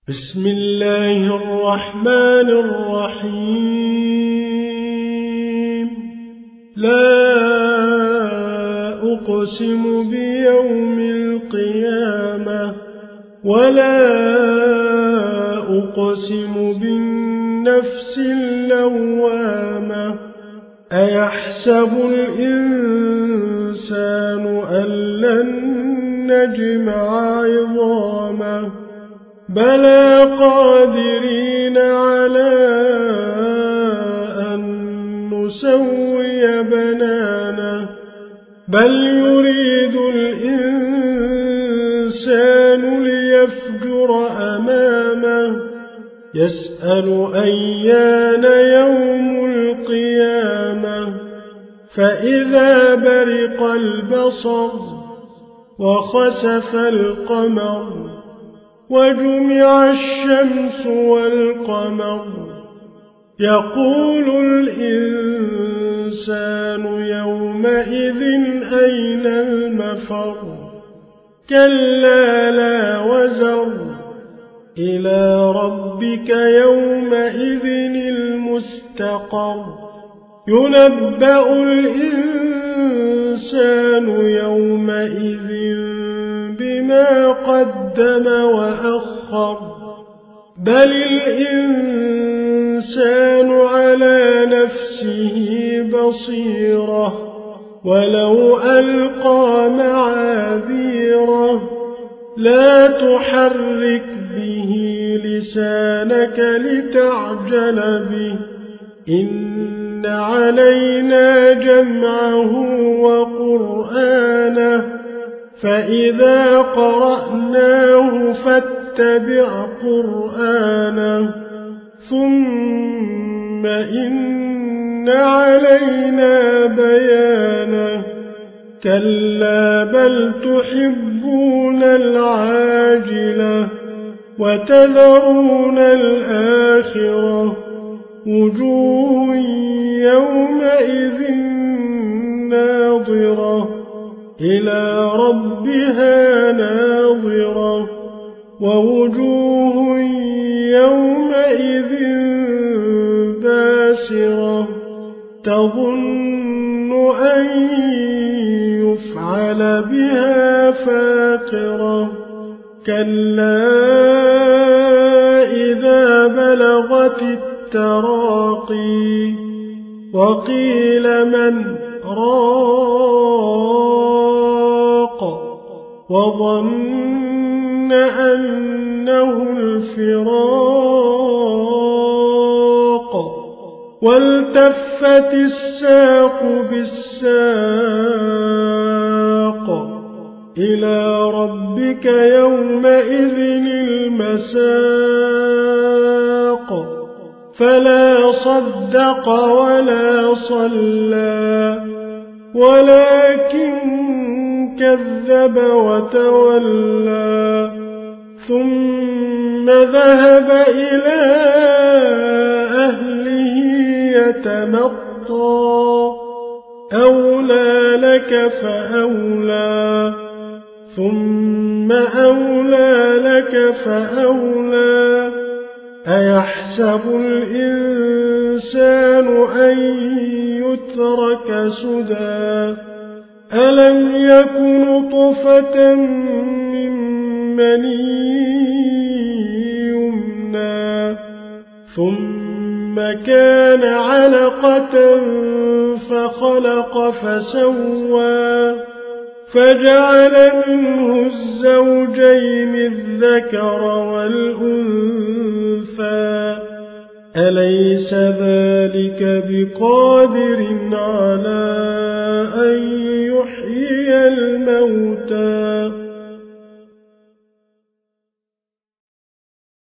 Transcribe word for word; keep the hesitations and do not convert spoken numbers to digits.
بسم الله الرحمن الرحيم. لا أقسم بيوم القيامة ولا أقسم بالنفس اللوامة. أيحسب الإنسان أن لن نجمع عظامه بلى قادرين على أن نسوي بنانه بل يريد الإنسان ليفجر أمامه يسأل أيان يوم القيامة فإذا برق البصر وخسف القمر وجمع الشمس والقمر يقول الإنسان يومئذ أين المفر كلا لا وزر إلى ربك يومئذ المستقر ينبأ الإنسان يومئذ بما قدم وأخر بل الإنسان على نفسه بصيرة ولو ألقى معاذيره لا تحرك به لسانك لتعجل به إن علينا جمعه وقرآنه فإذا قرأناه فاتبع قرآنه ثم إن علينا بيانه كلا بل تحبون العاجلة وتذرون الآخرة وجوه يومئذ ناظرة إلى ربها ناظرة ووجوه يومئذ باسرة تظن أن يفعل بها فاقرة كلا إذا بلغت التراقي وقيل من راق وظن أنه الفراق والتفت الساق بالساق إلى ربك يومئذ المساق فلا صدق ولا صلى ولكن كذب وتولى ثم ذهب إلى أهله يتمطى أولى لك فأولى ثم أولى لك فأولى أيحسب الإنسان أن يترك سدى ألم يكن نطفة من مني يمنى ثم كان علقة فخلق فسوى فجعل منه الزوجين الذكر والأنثى أليس ذلك بقادر على